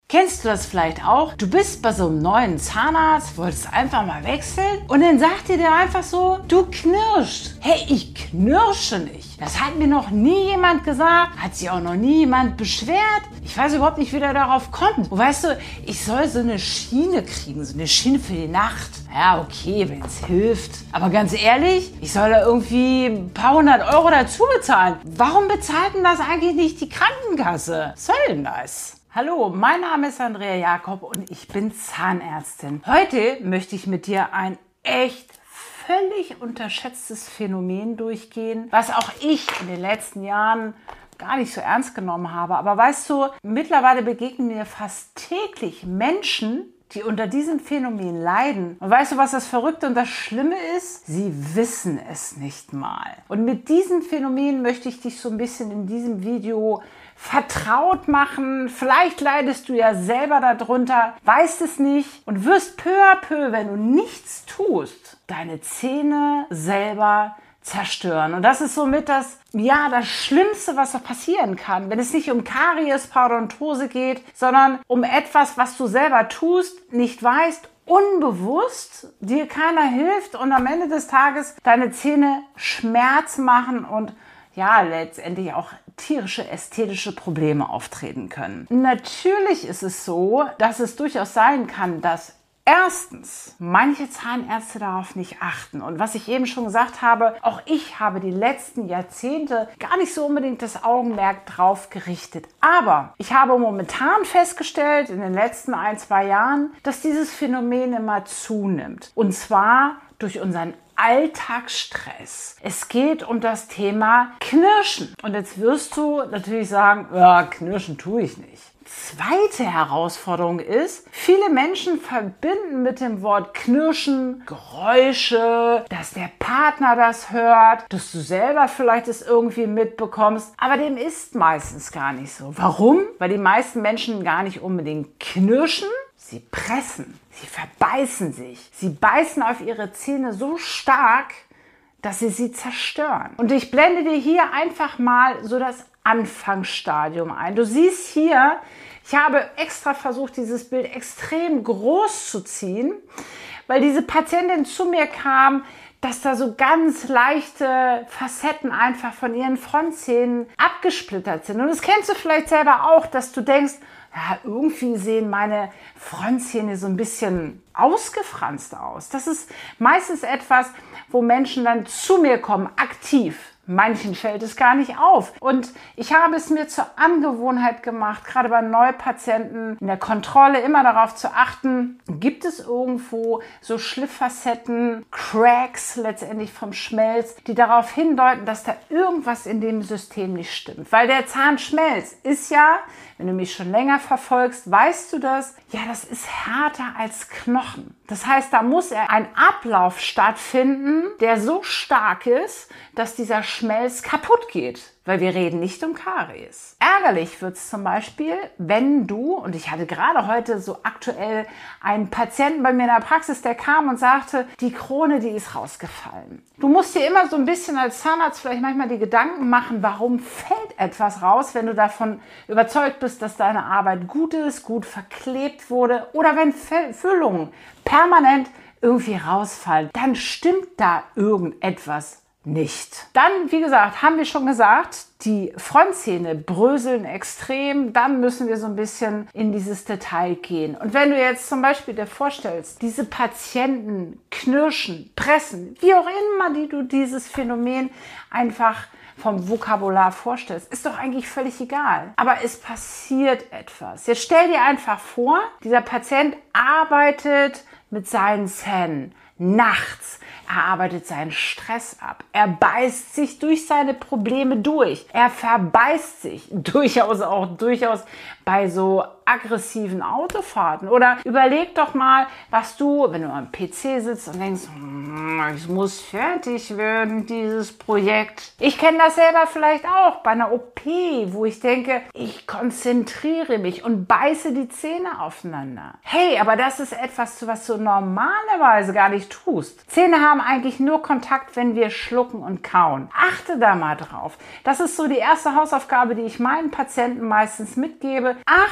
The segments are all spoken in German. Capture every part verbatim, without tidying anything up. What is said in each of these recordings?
Kennst du das vielleicht auch? Du bist bei so einem neuen Zahnarzt, wolltest einfach mal wechseln und dann sagt dir der einfach so, du knirschst. Hey, ich knirsche nicht. Das hat mir noch nie jemand gesagt, hat sich auch noch nie jemand beschwert. Ich weiß überhaupt nicht, wie der darauf kommt. Und weißt du, ich soll so eine Schiene kriegen, so eine Schiene für die Nacht. Ja, okay, wenn es hilft. Aber ganz ehrlich, ich soll da irgendwie ein paar hundert Euro dazu bezahlen. Warum bezahlt denn das eigentlich nicht die Krankenkasse? Was soll denn das? Hallo, mein Name ist Andrea Jakob und ich bin Zahnärztin. Heute möchte ich mit dir ein echt völlig unterschätztes Phänomen durchgehen, was auch ich in den letzten Jahren gar nicht so ernst genommen habe. Aber weißt du, mittlerweile begegnen mir fast täglich Menschen, die unter diesem Phänomen leiden. Und weißt du, was das Verrückte und das Schlimme ist? Sie wissen es nicht mal. Und mit diesem Phänomen möchte ich dich so ein bisschen in diesem Video vertraut machen. Vielleicht leidest du ja selber darunter, weißt es nicht und wirst peu à peu, wenn du nichts tust, deine Zähne selber zerstören. Und das ist somit das, ja, das Schlimmste, was da passieren kann, wenn es nicht um Karies, Parodontose geht, sondern um etwas, was du selber tust, nicht weißt, unbewusst, dir keiner hilft und am Ende des Tages deine Zähne Schmerz machen und ja, letztendlich auch tierische ästhetische Probleme auftreten können. Natürlich ist es so, dass es durchaus sein kann, dass erstens manche Zahnärzte darauf nicht achten. Und was ich eben schon gesagt habe, auch ich habe die letzten Jahrzehnte gar nicht so unbedingt das Augenmerk drauf gerichtet. Aber ich habe momentan festgestellt, in den letzten ein, zwei Jahren, dass dieses Phänomen immer zunimmt. Und zwar durch unseren Alltagsstress. Es geht um das Thema Knirschen. Und jetzt wirst du natürlich sagen, ja, knirschen tue ich nicht. Zweite Herausforderung ist, viele Menschen verbinden mit dem Wort Knirschen Geräusche, dass der Partner das hört, dass du selber vielleicht es irgendwie mitbekommst, aber dem ist meistens gar nicht so. Warum? Weil die meisten Menschen gar nicht unbedingt knirschen, sie pressen, sie verbeißen sich, sie beißen auf ihre Zähne so stark, dass sie sie zerstören. Und ich blende dir hier einfach mal so das Anfangsstadium ein. Du siehst hier, ich habe extra versucht, dieses Bild extrem groß zu ziehen, weil diese Patientin zu mir kam, dass da so ganz leichte Facetten einfach von ihren Frontzähnen abgesplittert sind. Und das kennst du vielleicht selber auch, dass du denkst, ja, irgendwie sehen meine Frontzähne so ein bisschen ausgefranst aus. Das ist meistens etwas, wo Menschen dann zu mir kommen, aktiv. Manchen fällt es gar nicht auf. Und ich habe es mir zur Angewohnheit gemacht, gerade bei Neupatienten in der Kontrolle immer darauf zu achten, gibt es irgendwo so Schlifffacetten, Cracks letztendlich vom Schmelz, die darauf hindeuten, dass da irgendwas in dem System nicht stimmt. Weil der Zahnschmelz ist ja, wenn du mich schon länger verfolgst, weißt du das, ja, das ist härter als Knochen. Das heißt, da muss ein Ablauf stattfinden, der so stark ist, dass dieser Schmelz kaputt geht. Weil wir reden nicht um Karies. Ärgerlich wird es zum Beispiel, wenn du, und ich hatte gerade heute so aktuell einen Patienten bei mir in der Praxis, der kam und sagte, die Krone, die ist rausgefallen. Du musst dir immer so ein bisschen als Zahnarzt vielleicht manchmal die Gedanken machen, warum fällt etwas raus, wenn du davon überzeugt bist, dass deine Arbeit gut ist, gut verklebt wurde oder wenn Füllungen permanent irgendwie rausfallen, dann stimmt da irgendetwas nicht. Dann, wie gesagt, haben wir schon gesagt, die Frontzähne bröseln extrem, dann müssen wir so ein bisschen in dieses Detail gehen. Und wenn du jetzt zum Beispiel dir vorstellst, diese Patienten knirschen, pressen, wie auch immer die du dieses Phänomen einfach vom Vokabular vorstellst, ist doch eigentlich völlig egal. Aber es passiert etwas. Jetzt stell dir einfach vor, dieser Patient arbeitet mit seinen Zähnen nachts. Er arbeitet seinen Stress ab. Er beißt sich durch seine Probleme durch. Er verbeißt sich durchaus auch durchaus bei so aggressiven Autofahrten. Oder überleg doch mal, was du, wenn du am P C sitzt und denkst, ich muss fertig werden, dieses Projekt. Ich kenne das selber vielleicht auch bei einer O P, wo ich denke, ich konzentriere mich und beiße die Zähne aufeinander. Hey, aber das ist etwas, was du normalerweise gar nicht tust. Zähne haben eigentlich nur Kontakt, wenn wir schlucken und kauen. Achte da mal drauf. Das ist so die erste Hausaufgabe, die ich meinen Patienten meistens mitgebe. Achte mal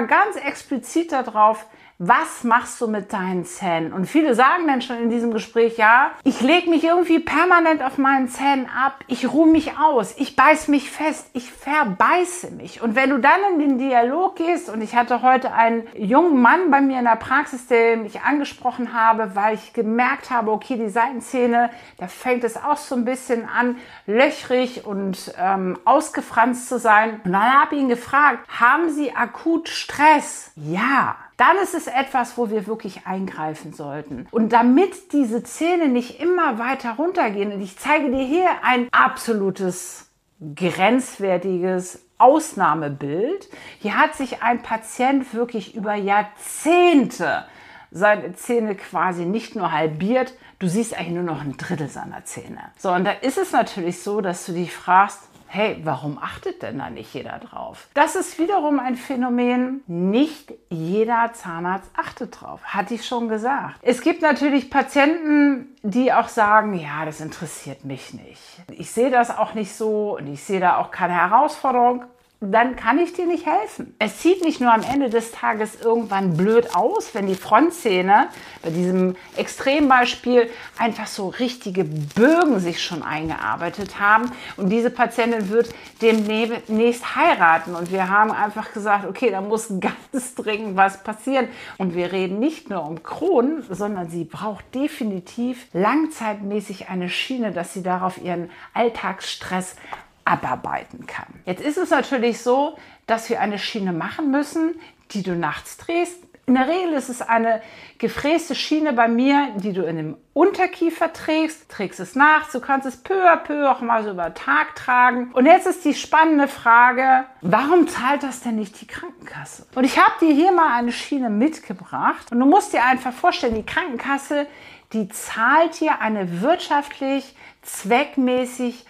mal ganz explizit darauf, was machst du mit deinen Zähnen? Und viele sagen dann schon in diesem Gespräch, ja, ich lege mich irgendwie permanent auf meinen Zähnen ab, ich ruhe mich aus, ich beiß mich fest, ich verbeiße mich. Und wenn du dann in den Dialog gehst, und ich hatte heute einen jungen Mann bei mir in der Praxis, den ich angesprochen habe, weil ich gemerkt habe, okay, die Seitenzähne, da fängt es auch so ein bisschen an, löchrig und ähm, ausgefranst zu sein. Und dann habe ich ihn gefragt, haben Sie akut Stress? Ja. Dann ist es etwas, wo wir wirklich eingreifen sollten. Und damit diese Zähne nicht immer weiter runtergehen, und ich zeige dir hier ein absolutes, grenzwertiges Ausnahmebild. Hier hat sich ein Patient wirklich über Jahrzehnte seine Zähne quasi nicht nur halbiert, du siehst eigentlich nur noch ein Drittel seiner Zähne. So, und da ist es natürlich so, dass du dich fragst, hey, warum achtet denn da nicht jeder drauf? Das ist wiederum ein Phänomen, nicht jeder Zahnarzt achtet drauf, hatte ich schon gesagt. Es gibt natürlich Patienten, die auch sagen, ja, das interessiert mich nicht. Ich sehe das auch nicht so und ich sehe da auch keine Herausforderung. Dann kann ich dir nicht helfen. Es sieht nicht nur am Ende des Tages irgendwann blöd aus, wenn die Frontzähne bei diesem Extrembeispiel einfach so richtige Bögen sich schon eingearbeitet haben und diese Patientin wird demnächst heiraten und wir haben einfach gesagt, okay, da muss ganz dringend was passieren und wir reden nicht nur um Kronen, sondern sie braucht definitiv langzeitmäßig eine Schiene, dass sie darauf ihren Alltagsstress abarbeiten kann. Jetzt ist es natürlich so, dass wir eine Schiene machen müssen, die du nachts drehst. In der Regel ist es eine gefräste Schiene bei mir, die du in dem Unterkiefer trägst, trägst es nachts, du kannst es peu à peu auch mal so über Tag tragen. Und jetzt ist die spannende Frage, warum zahlt das denn nicht die Krankenkasse? Und ich habe dir hier mal eine Schiene mitgebracht und du musst dir einfach vorstellen, die Krankenkasse, die zahlt dir eine wirtschaftlich, zweckmäßig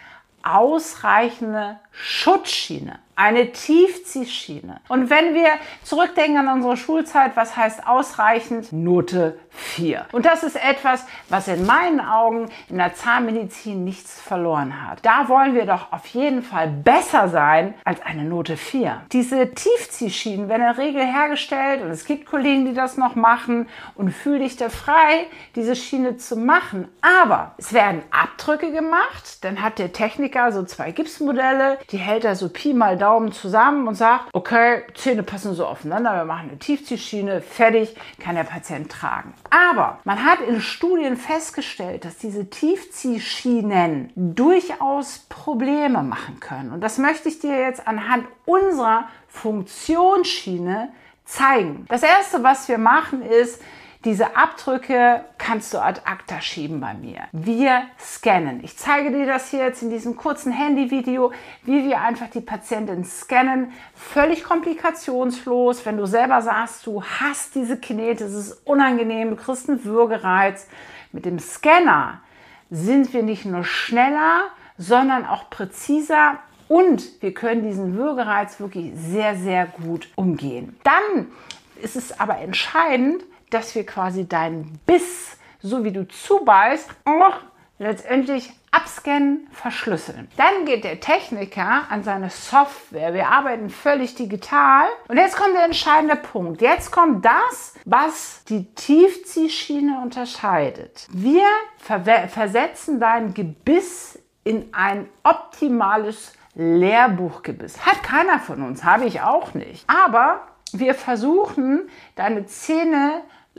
ausreichende Schutzschiene, eine Tiefziehschiene. Und wenn wir zurückdenken an unsere Schulzeit, was heißt ausreichend? Note vier. Und das ist etwas, was in meinen Augen in der Zahnmedizin nichts verloren hat. Da wollen wir doch auf jeden Fall besser sein als eine Note vier. Diese Tiefziehschienen werden in der Regel hergestellt und es gibt Kollegen, die das noch machen und fühl dich da frei, diese Schiene zu machen. Aber es werden Abdrücke gemacht, dann hat der Techniker so zwei Gipsmodelle, die hält er so Pi mal Daumen zusammen und sagt, okay, Zähne passen so aufeinander, wir machen eine Tiefziehschiene, fertig, kann der Patient tragen. Aber man hat in Studien festgestellt, dass diese Tiefziehschienen durchaus Probleme machen können. Und das möchte ich dir jetzt anhand unserer Funktionsschiene zeigen. Das erste, was wir machen, ist, diese Abdrücke kannst du ad acta schieben bei mir. Wir scannen. Ich zeige dir das hier jetzt in diesem kurzen Handyvideo, wie wir einfach die Patientin scannen. Völlig komplikationslos. Wenn du selber sagst, du hast diese Kinete, es ist unangenehm, du kriegst einen Würgereiz. Mit dem Scanner sind wir nicht nur schneller, sondern auch präziser und wir können diesen Würgereiz wirklich sehr, sehr gut umgehen. Dann ist es aber entscheidend, dass wir quasi deinen Biss, so wie du zubeißt, auch letztendlich abscannen, verschlüsseln. Dann geht der Techniker an seine Software. Wir arbeiten völlig digital. Und jetzt kommt der entscheidende Punkt. Jetzt kommt das, was die Tiefziehschiene unterscheidet. Wir versetzen dein Gebiss in ein optimales Lehrbuchgebiss. Hat keiner von uns, habe ich auch nicht. Aber wir versuchen, deine Zähne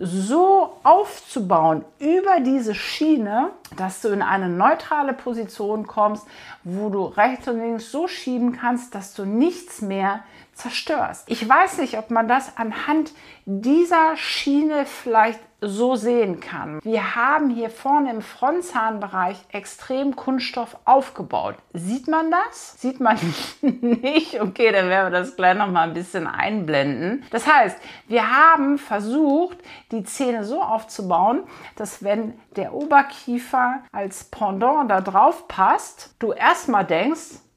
so aufzubauen über diese Schiene, dass du in eine neutrale Position kommst, wo du rechts und links so schieben kannst, dass du nichts mehr zerstörst. Ich weiß nicht, ob man das anhand dieser Schiene vielleicht so sehen kann. Wir haben hier vorne im Frontzahnbereich extrem Kunststoff aufgebaut. Sieht man das? Sieht man nicht? Okay, dann werden wir das gleich noch mal ein bisschen einblenden. Das heißt, wir haben versucht, die Zähne so aufzubauen, dass wenn der Oberkiefer als Pendant da drauf passt, du erstmal denkst,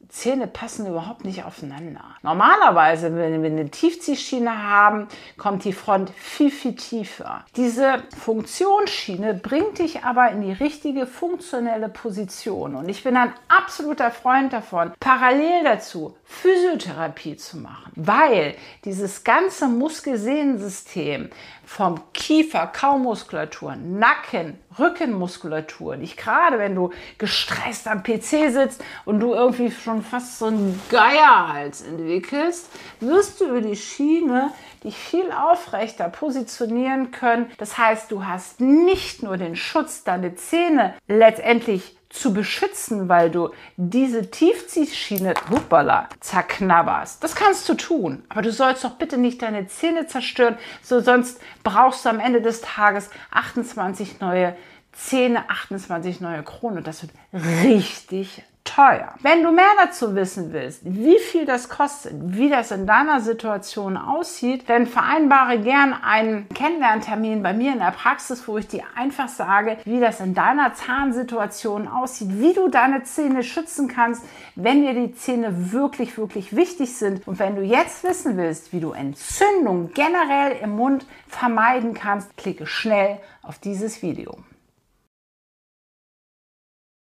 Zähne passen überhaupt nicht aufeinander. Normalerweise, wenn wir eine Tiefziehschiene haben, kommt die Front viel, viel tiefer. Diese Funktionsschiene bringt dich aber in die richtige funktionelle Position. Und ich bin ein absoluter Freund davon, parallel dazu Physiotherapie zu machen, weil dieses ganze Muskelsehnensystem vom Kiefer, Kaumuskulatur, Nacken, Rückenmuskulatur, nicht gerade wenn du gestresst am P C sitzt und du irgendwie schon fast so einen Geierhals entwickelst, wirst du über die Schiene dich viel aufrechter positionieren können. Das heißt, du hast nicht nur den Schutz, deine Zähne letztendlich zu beschützen, weil du diese Tiefziehschiene hoppala, zerknabberst. Das kannst du tun, aber du sollst doch bitte nicht deine Zähne zerstören, so sonst brauchst du am Ende des Tages achtundzwanzig neue Zähne, achtundzwanzig neue Kronen und das wird richtig teuer. Wenn du mehr dazu wissen willst, wie viel das kostet, wie das in deiner Situation aussieht, dann vereinbare gern einen Kennenlerntermin bei mir in der Praxis, wo ich dir einfach sage, wie das in deiner Zahnsituation aussieht, wie du deine Zähne schützen kannst, wenn dir die Zähne wirklich, wirklich wichtig sind. Und wenn du jetzt wissen willst, wie du Entzündung generell im Mund vermeiden kannst, klicke schnell auf dieses Video.